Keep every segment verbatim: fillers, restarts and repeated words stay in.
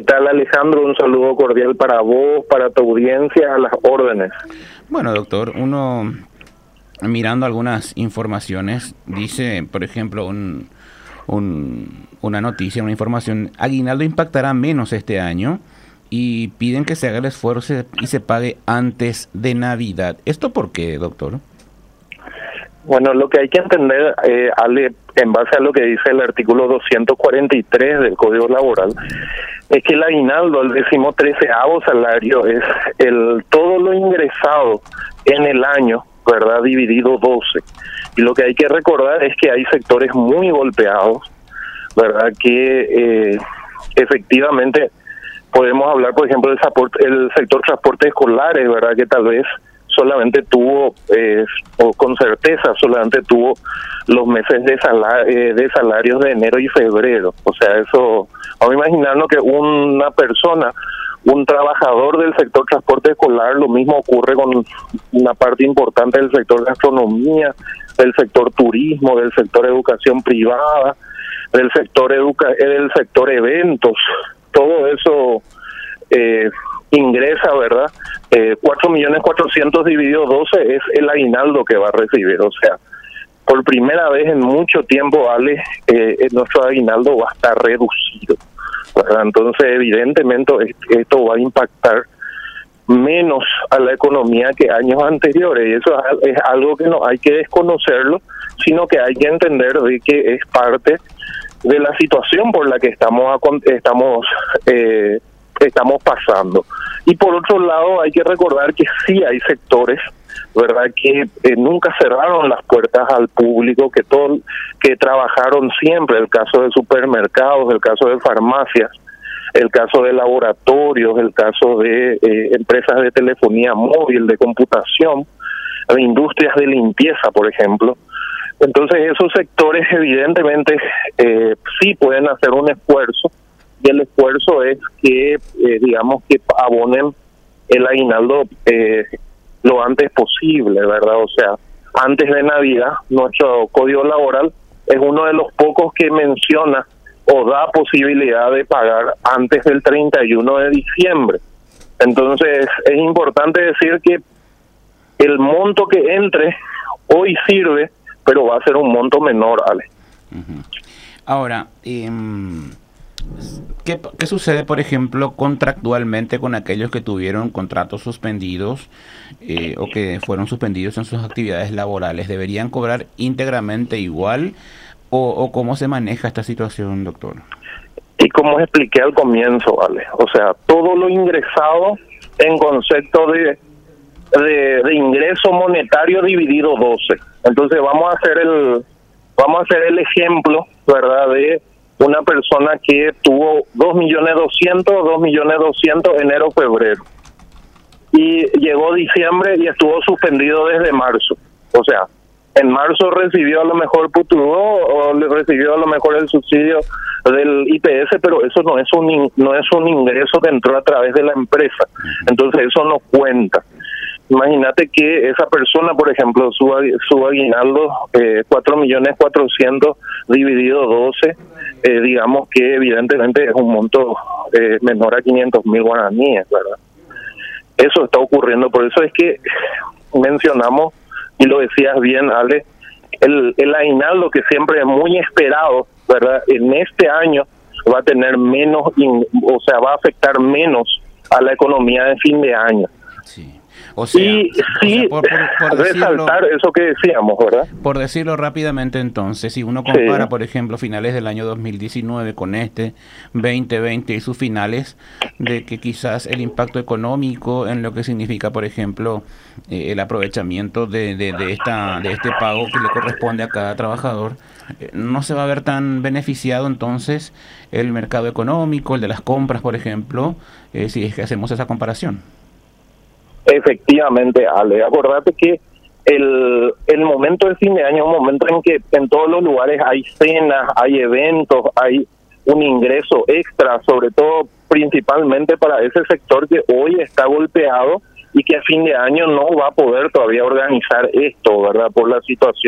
tal, Alejandro? Un saludo cordial para vos, para tu audiencia, a las órdenes. Bueno, doctor, uno mirando algunas informaciones, dice, por ejemplo, un, un, una noticia, una información, aguinaldo impactará menos este año y piden que se haga el esfuerzo y se pague antes de Navidad. ¿Esto por qué, doctor? Bueno, lo que hay que entender, eh, Ale, en base a lo que dice el artículo doscientos cuarenta y tres del Código Laboral, es que el aguinaldo, el decimotreceavo salario, es el todo lo ingresado en el año, ¿verdad?, dividido doce. Y lo que hay que recordar es que hay sectores muy golpeados, ¿verdad?, que eh, efectivamente podemos hablar, por ejemplo, del el sector transporte escolares, ¿verdad?, que tal vez solamente tuvo, eh, o con certeza solamente tuvo los meses de, sala, eh, de salarios de enero y febrero. O sea, eso, vamos a imaginarnos que una persona, un trabajador del sector transporte escolar, lo mismo ocurre con una parte importante del sector gastronomía, del sector turismo, del sector educación privada, del sector educa del sector eventos, todo eso eh, ingresa, ¿verdad? Eh, cuatro millones cuatrocientos dividido doce es el aguinaldo que va a recibir. O sea, por primera vez en mucho tiempo, Ale, eh, nuestro aguinaldo va a estar reducido, ¿verdad? Entonces, evidentemente, esto va a impactar menos a la economía que años anteriores, y eso es algo que no hay que desconocerlo, sino que hay que entender de que es parte de la situación por la que estamos estamos eh, estamos pasando. Y por otro lado, hay que recordar que sí hay sectores, ¿verdad?, que eh, nunca cerraron las puertas al público, que todo, que trabajaron siempre, el caso de supermercados, el caso de farmacias, el caso de laboratorios, el caso de eh, empresas de telefonía móvil, de computación, de industrias de limpieza, por ejemplo. Entonces, esos sectores evidentemente eh, sí pueden hacer un esfuerzo, y el esfuerzo es que, eh, digamos, que abonen el aguinaldo eh, lo antes posible, ¿verdad? O sea, antes de Navidad. Nuestro Código Laboral es uno de los pocos que menciona o da posibilidad de pagar antes del treinta y uno de diciembre. Entonces, es importante decir que el monto que entre hoy sirve, pero va a ser un monto menor, Ale. Uh-huh. Ahora, eh, ¿qué, ¿qué sucede, por ejemplo, contractualmente con aquellos que tuvieron contratos suspendidos eh, o que fueron suspendidos en sus actividades laborales? ¿Deberían cobrar íntegramente igual o, o cómo se maneja esta situación, doctor? Y como expliqué al comienzo, vale, o sea, todo lo ingresado en concepto de, de, de ingreso monetario dividido doce. Entonces vamos a hacer el vamos a hacer el ejemplo, ¿verdad?, de una persona que tuvo dos millones doscientos, dos millones doscientos enero, febrero. Y llegó diciembre y estuvo suspendido desde marzo. O sea, en marzo recibió a lo mejor Putudó o le recibió a lo mejor el subsidio del I P S, pero eso no es un no es un ingreso que entró a través de la empresa. Entonces eso no cuenta. Imagínate que esa persona, por ejemplo, su, su aguinaldo, eh, cuatro millones cuatrocientos dividido doce, eh, digamos que evidentemente es un monto eh, menor a quinientos mil guaraníes, ¿verdad? Eso está ocurriendo, por eso es que mencionamos, y lo decías bien, Ale, el, el aguinaldo que siempre es muy esperado, ¿verdad?, en este año va a tener menos, in, o sea, va a afectar menos a la economía de fin de año. Sí. O sea, y sí, o sea, por, por, por resaltar decirlo, eso que decíamos, ¿verdad? Por decirlo rápidamente, entonces, si uno compara, sí. por ejemplo, finales del año dos mil diecinueve con este veinte veinte y sus finales, de que quizás el impacto económico en lo que significa, por ejemplo, eh, el aprovechamiento de, de, de, esta, de este pago que le corresponde a cada trabajador, eh, no se va a ver tan beneficiado entonces el mercado económico, el de las compras, por ejemplo, eh, si es que hacemos esa comparación. Efectivamente, Ale, acordate que el, el momento de fin de año es un momento en que en todos los lugares hay cenas, hay eventos, hay un ingreso extra, sobre todo principalmente para ese sector que hoy está golpeado y que a fin de año no va a poder todavía organizar esto, ¿verdad?, por la situación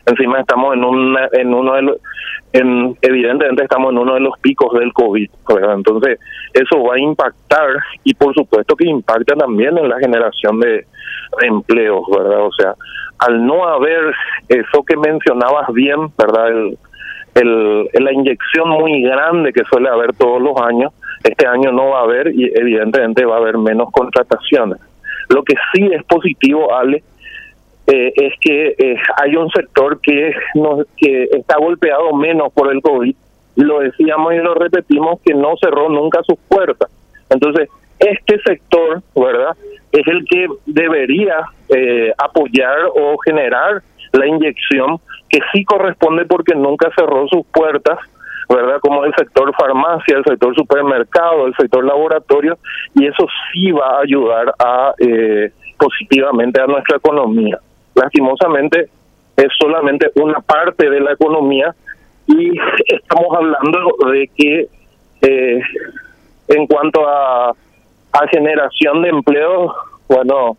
Encima estamos en una, en uno de los, en, evidentemente estamos en uno de los picos del COVID, ¿verdad? Entonces eso va a impactar, y por supuesto que impacta también en la generación de, de empleos, ¿verdad? O sea, al no haber eso que mencionabas bien, ¿verdad? El, el, la inyección muy grande que suele haber todos los años, este año no va a haber, y evidentemente va a haber menos contrataciones. Lo que sí es positivo, Ale, eh, es que eh, hay un sector que, no, que está golpeado menos por el COVID. Lo decíamos y lo repetimos, que no cerró nunca sus puertas. Entonces, este sector, ¿verdad?, es el que debería eh, apoyar o generar la inyección que sí corresponde, porque nunca cerró sus puertas, ¿verdad?, como el sector farmacia, el sector supermercado, el sector laboratorio, y eso sí va a ayudar a eh, positivamente a nuestra economía. Lastimosamente es solamente una parte de la economía, y estamos hablando de que eh, en cuanto a, a generación de empleo, bueno,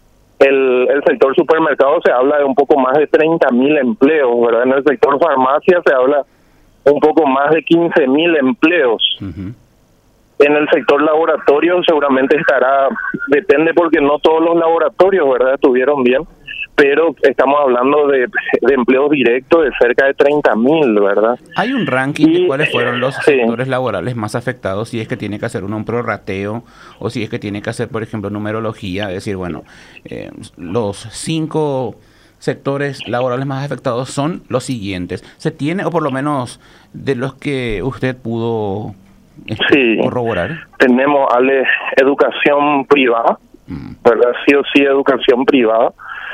el, el sector supermercado se habla de un poco más de treinta mil empleos, ¿verdad? En el sector farmacia se habla un poco más de quince mil empleos. Uh-huh. En el sector laboratorio seguramente estará, depende porque no todos los laboratorios, ¿verdad?, estuvieron bien, pero estamos hablando de, de empleos directos de cerca de treinta mil, ¿verdad? ¿Hay un ranking y, de cuáles fueron los sí. sectores laborales más afectados? Si es que tiene que hacer uno un prorrateo, o si es que tiene que hacer, por ejemplo, numerología, es decir, bueno, eh, los cinco sectores laborales más afectados son los siguientes. ¿Se tiene, o por lo menos de los que usted pudo este, sí. corroborar? Tenemos, Ale, educación privada, mm. ¿verdad? Sí o sí, educación privada.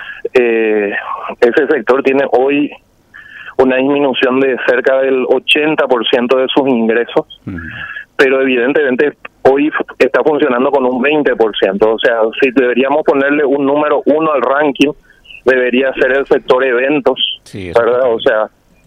Eh, ese sector tiene hoy una disminución de cerca del ochenta por ciento de sus ingresos, uh-huh. pero evidentemente hoy está funcionando con un veinte por ciento. O sea, si deberíamos ponerle un número uno al ranking, debería ser el sector eventos, sí, ¿verdad? O sea,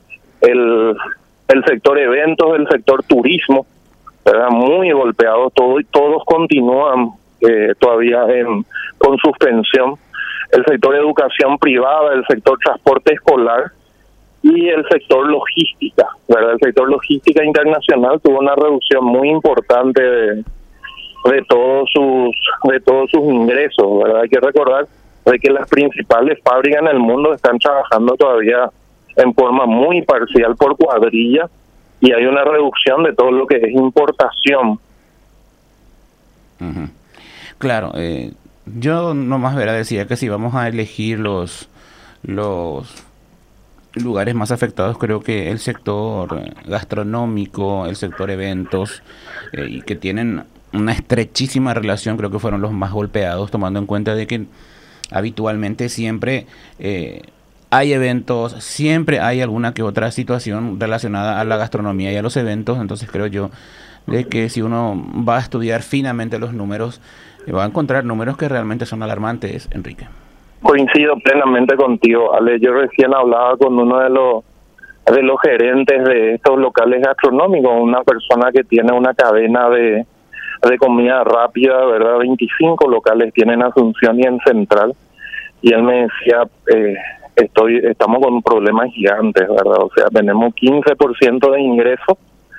el, el sector eventos, el sector turismo, ¿verdad?, muy golpeado, todo, todos continúan eh, todavía en, con suspensión. El sector educación privada, el sector transporte escolar y el sector logística, ¿verdad? El sector logística internacional tuvo una reducción muy importante de, de todos sus de todos sus ingresos, ¿verdad? Hay que recordar de que las principales fábricas en el mundo están trabajando todavía en forma muy parcial por cuadrilla, y hay una reducción de todo lo que es importación. Uh-huh. Claro, eh, yo nomás verá decía que si vamos a elegir los los lugares más afectados, creo que el sector gastronómico, el sector eventos, eh, y que tienen una estrechísima relación, creo que fueron los más golpeados, tomando en cuenta de que habitualmente siempre eh, hay eventos, siempre hay alguna que otra situación relacionada a la gastronomía y a los eventos. Entonces creo yo de que si uno va a estudiar finamente los números, va a encontrar números que realmente son alarmantes, Enrique. Coincido plenamente contigo, Ale. Yo recién hablaba con uno de los de los gerentes de estos locales gastronómicos, una persona que tiene una cadena de, de comida rápida, ¿verdad? veinticinco locales tienen en Asunción y en Central, y él me decía, eh, estoy estamos con problemas gigantes, ¿verdad? O sea, tenemos quince por ciento de ingresos,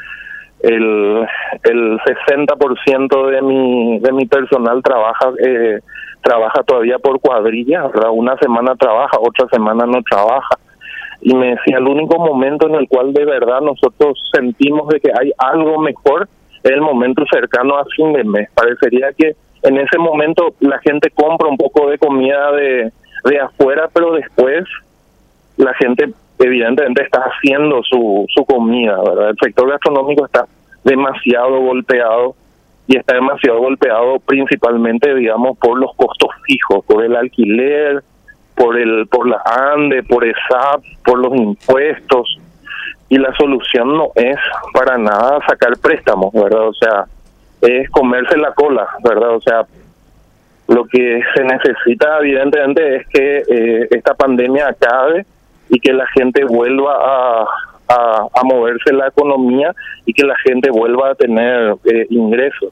el el sesenta por ciento de mi de mi personal trabaja eh, trabaja todavía por cuadrilla, ¿verdad? Una semana trabaja, otra semana no trabaja. Y me decía, el único momento en el cual de verdad nosotros sentimos de que hay algo mejor es el momento cercano a fin de mes. Parecería que en ese momento la gente compra un poco de comida de, de afuera, pero después la gente evidentemente está haciendo su, su comida, ¿verdad? El sector gastronómico está demasiado golpeado, y está demasiado golpeado principalmente, digamos, por los costos fijos, por el alquiler, por el por la ANDE, por E S A P, por los impuestos, y la solución no es para nada sacar préstamos, ¿verdad? O sea, es comerse la cola, ¿verdad? O sea, lo que se necesita evidentemente es que eh, esta pandemia acabe y que la gente vuelva a, a, a moverse la economía, y que la gente vuelva a tener eh, ingresos.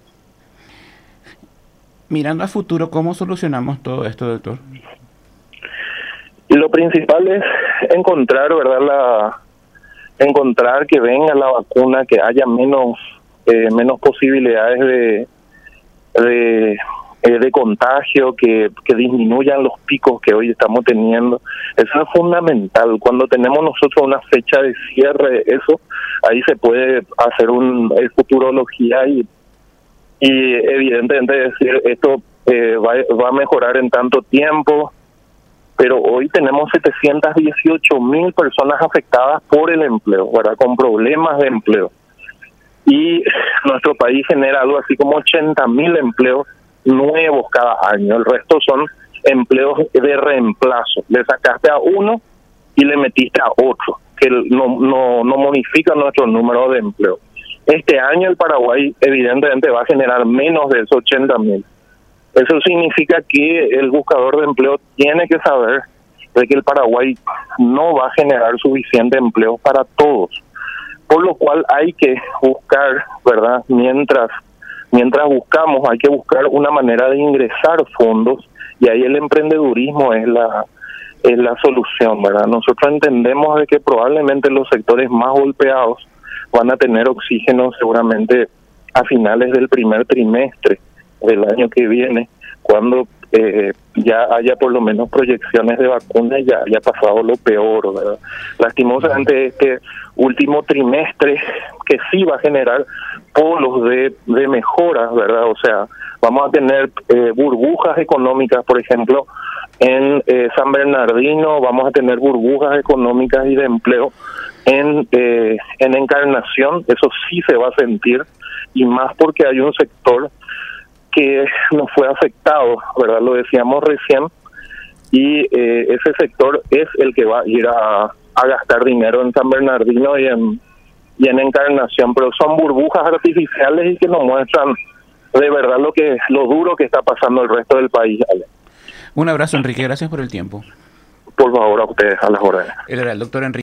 Mirando a futuro, ¿cómo solucionamos todo esto, doctor? Lo principal es encontrar, ¿verdad? La, encontrar que venga la vacuna, que haya menos eh, menos posibilidades de de, eh, de contagio, que, que disminuyan los picos que hoy estamos teniendo. Eso es fundamental. Cuando tenemos nosotros una fecha de cierre, eso ahí se puede hacer un eh, futurología y y evidentemente decir esto eh, va, va a mejorar en tanto tiempo. Pero hoy tenemos setecientas dieciocho mil personas afectadas por el empleo, ¿verdad? Con problemas de empleo. Y nuestro país genera algo así como ochenta mil empleos nuevos cada año. El resto son empleos de reemplazo. Le sacaste a uno y le metiste a otro, que no, no, no modifica nuestro número de empleo. Este año el Paraguay evidentemente va a generar menos de esos ochenta mil. Eso significa que el buscador de empleo tiene que saber de que el Paraguay no va a generar suficiente empleo para todos, por lo cual hay que buscar, ¿verdad? Mientras mientras buscamos, hay que buscar una manera de ingresar fondos, y ahí el emprendedurismo es la es la solución, ¿verdad? Nosotros entendemos de que probablemente los sectores más golpeados van a tener oxígeno seguramente a finales del primer trimestre del año que viene, cuando eh, ya haya por lo menos proyecciones de vacunas y ya haya pasado lo peor, ¿verdad? Lastimosamente este último trimestre, que sí va a generar polos de, de mejoras, ¿verdad? O sea, vamos a tener eh, burbujas económicas, por ejemplo, en eh, San Bernardino, vamos a tener burbujas económicas y de empleo en, eh, en Encarnación. Eso sí se va a sentir, y más porque hay un sector que no fue afectado, ¿verdad? Lo decíamos recién, y eh, ese sector es el que va a ir a, a gastar dinero en San Bernardino y en, y en Encarnación, pero son burbujas artificiales y que nos muestran de verdad lo que lo duro que está pasando el resto del país, Ale. Un abrazo, Enrique, gracias por el tiempo. Por favor, a ustedes, a las órdenes. Él era el doctor Enrique.